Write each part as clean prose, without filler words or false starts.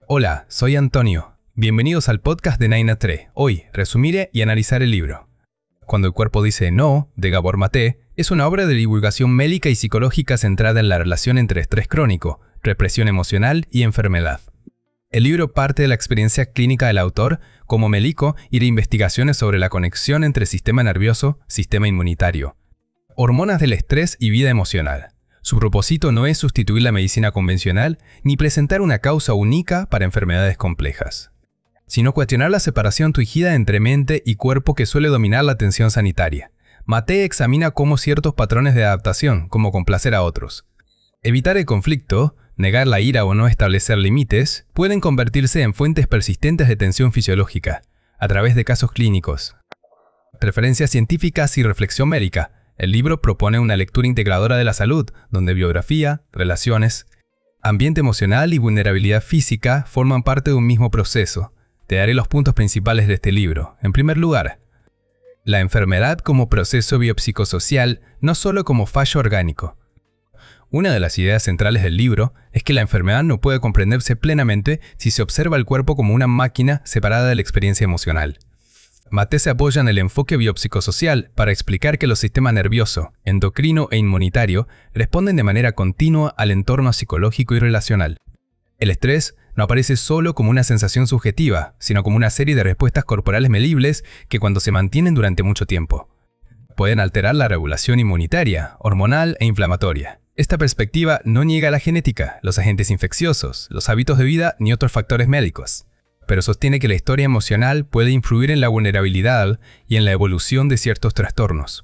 Hola, soy Antonio. Bienvenidos al podcast de 9 a 3. Hoy resumiré y analizar el libro Cuando el cuerpo dice no, de Gabor Maté, es una obra de divulgación médica y psicológica centrada en la relación entre estrés crónico, represión emocional y enfermedad. El libro parte de la experiencia clínica del autor como médico y de investigaciones sobre la conexión entre sistema nervioso, sistema inmunitario, hormonas del estrés y vida emocional. Su propósito no es sustituir la medicina convencional ni presentar una causa única para enfermedades complejas, sino cuestionar la separación tuígida entre mente y cuerpo que suele dominar la atención sanitaria. Maté examina cómo ciertos patrones de adaptación, como complacer a otros, evitar el conflicto, negar la ira o no establecer límites, pueden convertirse en fuentes persistentes de tensión fisiológica, a través de casos clínicos, referencias científicas y reflexión médica. El libro propone una lectura integradora de la salud, donde biografía, relaciones, ambiente emocional y vulnerabilidad física forman parte de un mismo proceso. Te daré los puntos principales de este libro. En primer lugar, la enfermedad como proceso biopsicosocial, no solo como fallo orgánico. Una de las ideas centrales del libro es que la enfermedad no puede comprenderse plenamente si se observa el cuerpo como una máquina separada de la experiencia emocional. Maté se apoya en el enfoque biopsicosocial para explicar que los sistemas nervioso, endocrino e inmunitario responden de manera continua al entorno psicológico y relacional. El estrés no aparece solo como una sensación subjetiva, sino como una serie de respuestas corporales medibles que cuando se mantienen durante mucho tiempo, pueden alterar la regulación inmunitaria, hormonal e inflamatoria. Esta perspectiva no niega la genética, los agentes infecciosos, los hábitos de vida ni otros factores médicos, pero sostiene que la historia emocional puede influir en la vulnerabilidad y en la evolución de ciertos trastornos.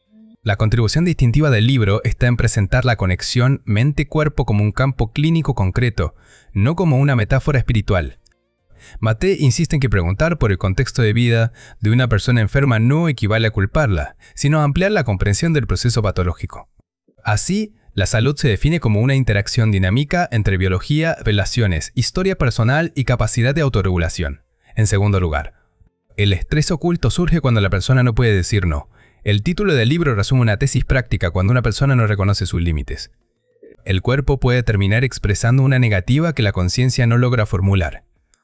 La contribución distintiva del libro está en presentar la conexión mente-cuerpo como un campo clínico concreto, no como una metáfora espiritual. Maté insiste en que preguntar por el contexto de vida de una persona enferma no equivale a culparla, sino a ampliar la comprensión del proceso patológico. Así, la salud se define como una interacción dinámica entre biología, relaciones, historia personal y capacidad de autorregulación. En segundo lugar, el estrés oculto surge cuando la persona no puede decir no. El título del libro resume una tesis práctica cuando una persona no reconoce sus límites. El cuerpo puede terminar expresando una negativa que la conciencia no logra formular.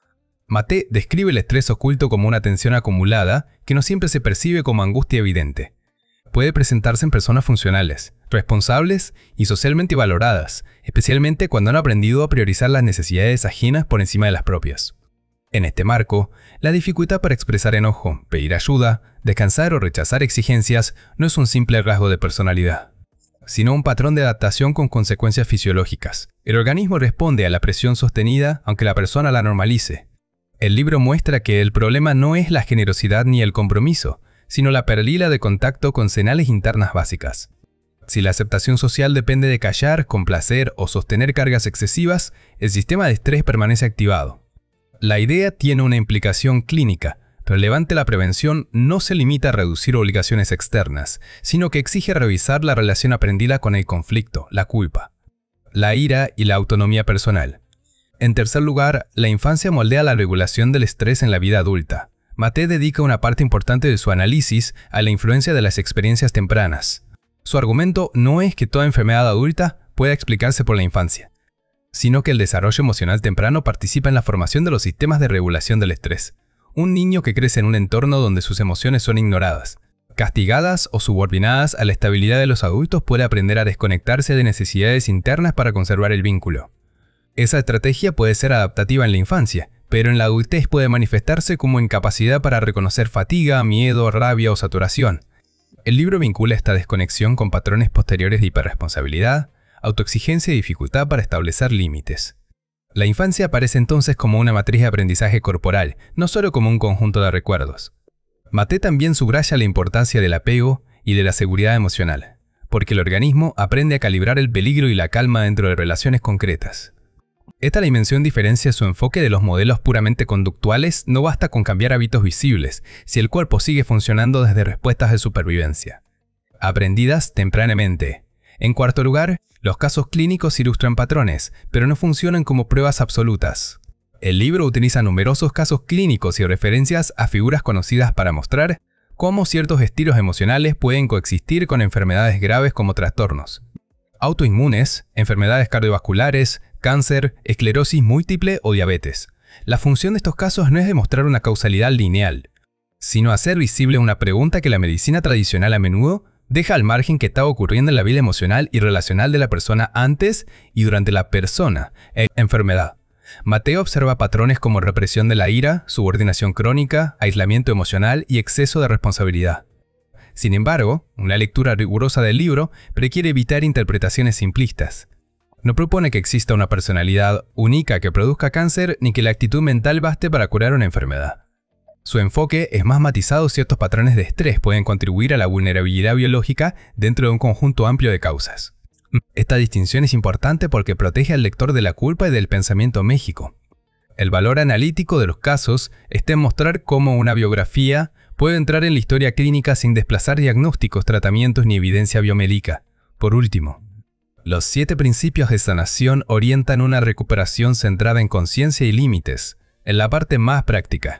Maté describe el estrés oculto como una tensión acumulada que no siempre se percibe como angustia evidente. Puede presentarse en personas funcionales, responsables y socialmente valoradas, especialmente cuando han aprendido a priorizar las necesidades ajenas por encima de las propias. En este marco, la dificultad para expresar enojo, pedir ayuda, descansar o rechazar exigencias no es un simple rasgo de personalidad, sino un patrón de adaptación con consecuencias fisiológicas. El organismo responde a la presión sostenida aunque la persona la normalice. El libro muestra que el problema no es la generosidad ni el compromiso, sino la pérdida de contacto con señales internas básicas. Si la aceptación social depende de callar, complacer o sostener cargas excesivas, el sistema de estrés permanece activado. La idea tiene una implicación clínica. Relevante, la prevención no se limita a reducir obligaciones externas, sino que exige revisar la relación aprendida con el conflicto, la culpa, la ira y la autonomía personal. En tercer lugar, la infancia moldea la regulación del estrés en la vida adulta. Maté dedica una parte importante de su análisis a la influencia de las experiencias tempranas. Su argumento no es que toda enfermedad adulta pueda explicarse por la infancia, sino que el desarrollo emocional temprano participa en la formación de los sistemas de regulación del estrés. Un niño que crece en un entorno donde sus emociones son ignoradas, castigadas o subordinadas a la estabilidad de los adultos puede aprender a desconectarse de necesidades internas para conservar el vínculo. Esa estrategia puede ser adaptativa en la infancia, pero en la adultez puede manifestarse como incapacidad para reconocer fatiga, miedo, rabia o saturación. El libro vincula esta desconexión con patrones posteriores de hiperresponsabilidad, autoexigencia y dificultad para establecer límites. La infancia aparece entonces como una matriz de aprendizaje corporal, no solo como un conjunto de recuerdos. Maté también subraya la importancia del apego y de la seguridad emocional, porque el organismo aprende a calibrar el peligro y la calma dentro de relaciones concretas. Esta dimensión diferencia su enfoque de los modelos puramente conductuales. No basta con cambiar hábitos visibles si el cuerpo sigue funcionando desde respuestas de supervivencia, aprendidas tempranamente. En cuarto lugar, los casos clínicos ilustran patrones, pero no funcionan como pruebas absolutas. El libro utiliza numerosos casos clínicos y referencias a figuras conocidas para mostrar cómo ciertos estilos emocionales pueden coexistir con enfermedades graves como trastornos autoinmunes, enfermedades cardiovasculares, cáncer, esclerosis múltiple o diabetes. La función de estos casos no es demostrar una causalidad lineal, sino hacer visible una pregunta que la medicina tradicional a menudo deja al margen que está ocurriendo en la vida emocional y relacional de la persona antes y durante la persona, enfermedad. Matteo observa patrones como represión de la ira, subordinación crónica, aislamiento emocional y exceso de responsabilidad. Sin embargo, una lectura rigurosa del libro requiere evitar interpretaciones simplistas. No propone que exista una personalidad única que produzca cáncer ni que la actitud mental baste para curar una enfermedad. Su enfoque es más matizado. Ciertos patrones de estrés pueden contribuir a la vulnerabilidad biológica dentro de un conjunto amplio de causas. Esta distinción es importante porque protege al lector de la culpa y del pensamiento mágico. El valor analítico de los casos está en mostrar cómo una biografía puede entrar en la historia clínica sin desplazar diagnósticos, tratamientos ni evidencia biomédica. Por último, los 7 principios de sanación orientan una recuperación centrada en conciencia y límites, en la parte más práctica.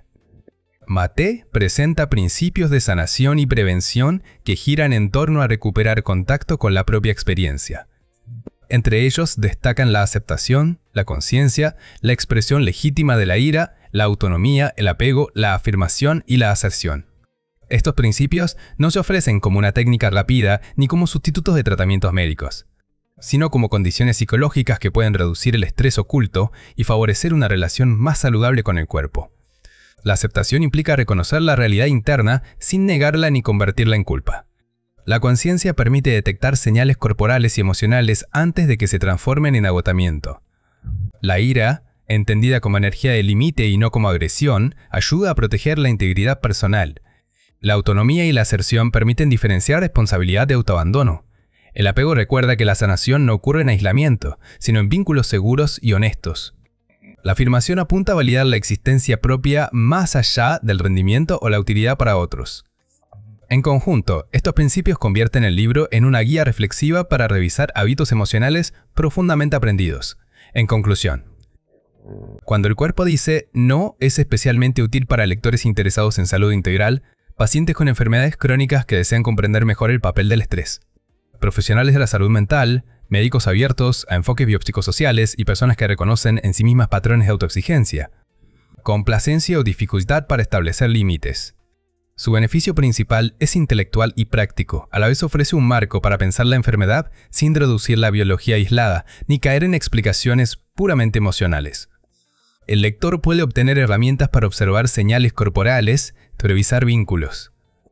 Matteo presenta principios de sanación y prevención que giran en torno a recuperar contacto con la propia experiencia. Entre ellos destacan la aceptación, la conciencia, la expresión legítima de la ira, la autonomía, el apego, la afirmación y la aserción. Estos principios no se ofrecen como una técnica rápida ni como sustitutos de tratamientos médicos, sino como condiciones psicológicas que pueden reducir el estrés oculto y favorecer una relación más saludable con el cuerpo. La aceptación implica reconocer la realidad interna sin negarla ni convertirla en culpa. La conciencia permite detectar señales corporales y emocionales antes de que se transformen en agotamiento. La ira, entendida como energía de límite y no como agresión, ayuda a proteger la integridad personal. La autonomía y la aserción permiten diferenciar responsabilidad de autoabandono. El apego recuerda que la sanación no ocurre en aislamiento, sino en vínculos seguros y honestos. La afirmación apunta a validar la existencia propia más allá del rendimiento o la utilidad para otros. En conjunto, estos principios convierten el libro en una guía reflexiva para revisar hábitos emocionales profundamente aprendidos. En conclusión, cuando el cuerpo dice no, es especialmente útil para lectores interesados en salud integral, pacientes con enfermedades crónicas que desean comprender mejor el papel del estrés, profesionales de la salud mental, médicos abiertos a enfoques biopsicosociales y personas que reconocen en sí mismas patrones de autoexigencia, complacencia o dificultad para establecer límites. Su beneficio principal es intelectual y práctico, a la vez ofrece un marco para pensar la enfermedad sin reducir la biología aislada, ni caer en explicaciones puramente emocionales. El lector puede obtener herramientas para observar señales corporales, revisar vínculos,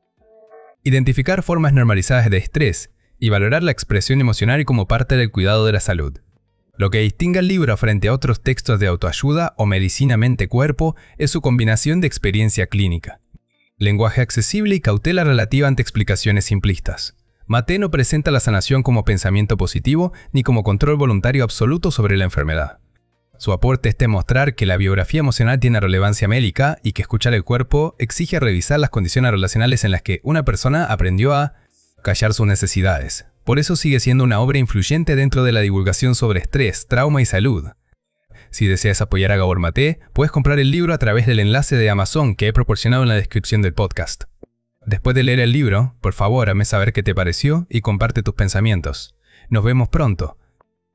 identificar formas normalizadas de estrés, y valorar la expresión emocional como parte del cuidado de la salud. Lo que distingue al libro frente a otros textos de autoayuda o medicina mente-cuerpo es su combinación de experiencia clínica, lenguaje accesible y cautela relativa ante explicaciones simplistas. Matteo no presenta la sanación como pensamiento positivo ni como control voluntario absoluto sobre la enfermedad. Su aporte está en mostrar que la biografía emocional tiene relevancia médica y que escuchar el cuerpo exige revisar las condiciones relacionales en las que una persona aprendió a callar sus necesidades. Por eso sigue siendo una obra influyente dentro de la divulgación sobre estrés, trauma y salud. Si deseas apoyar a Gabor Maté, puedes comprar el libro a través del enlace de Amazon que he proporcionado en la descripción del podcast. Después de leer el libro, por favor, hazme saber qué te pareció y comparte tus pensamientos. Nos vemos pronto.